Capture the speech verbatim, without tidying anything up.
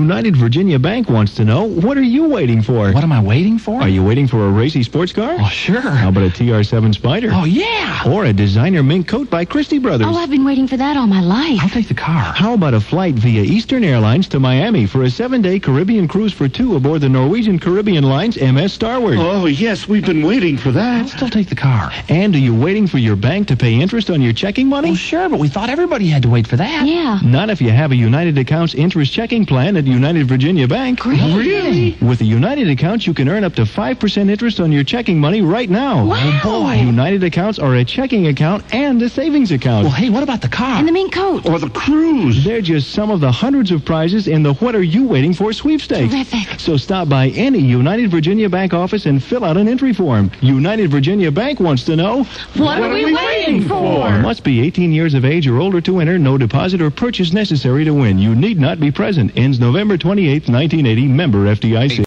United Virginia Bank wants to know, what are you waiting for? What am I waiting for? Are you waiting for a racy sports car? Oh, sure. How about a T R seven Spider? Oh, yeah. Or a designer mink coat by Christie Brothers? Oh, I've been waiting for that all my life. I'll take the car. How about a flight via Eastern Airlines to Miami for a seven-day Caribbean cruise for two aboard the Norwegian Caribbean Line's M S Starward? Oh, yes, we've been waiting for that. I'll still take the car. And are you waiting for your bank to pay interest on your checking money? Well, sure, but we thought everybody had to wait for that. Yeah. Not if you have a United Accounts interest checking plan at United Virginia Bank. Great. Really? With a United Account, you can earn up to five percent interest on your checking money right now. Wow. Oh, boy. United Accounts are a checking account and a savings account. Well, hey, what about the car? And the mink coat. Or the cruise. They're just some of the hundreds of prizes in the What Are You Waiting For sweepstakes. Terrific. So stop by any United Virginia Bank office and fill out an entry form. United Virginia Bank wants to know, What, are we waiting for? Must be eighteen years of age or older to enter. No deposit or purchase necessary to win. You need not be present. Ends November twenty-eighth, nineteen eighty. Member F D I C.